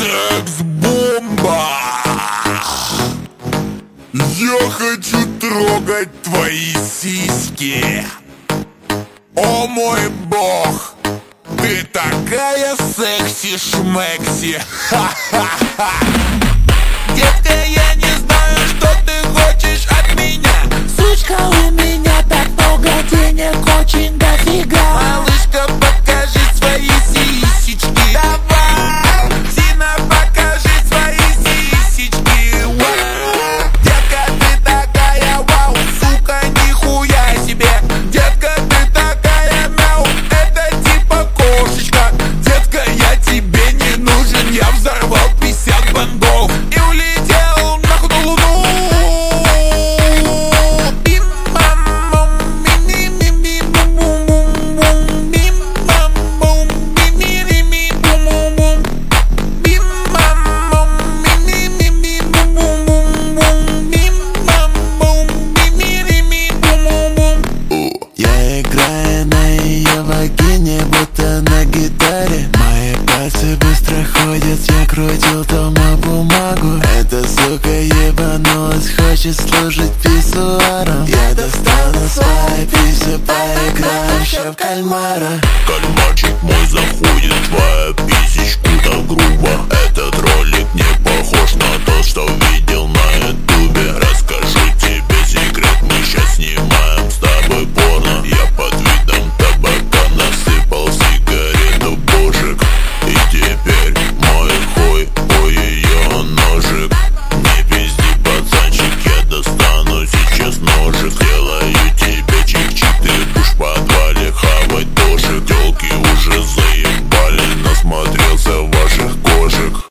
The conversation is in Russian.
секс-бомба. Я хочу трогать твои сиськи. О мой бог, ты такая секси-шмекси. Ха-ха-ха. Детка, я не знаю, что ты хочешь от меня. Сучка, у меня так много денег, очень дофига. Малышка, покажи свои сисечки. Давай, Зина, покажи свои сисечки. Вау. Детка, ты такая вау, сука, нихуя себе. Детка, ты такая мяу, это типа кошечка. Детка, я тебе не нужен, я взорвал 50 бангов и улетел нахуй на луну. Я играю на ее вагине, будто на гитаре. Мои пальцы быстро ходят, я крутил дома бумагу. Эта сука ебанулась, хочет служить писсуаром. Я достану свой писю, поиграем еще в кальмара.